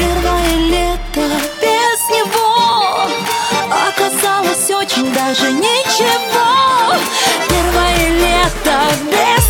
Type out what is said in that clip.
Первое лето без него оказалось очень даже ничего. Первое лето без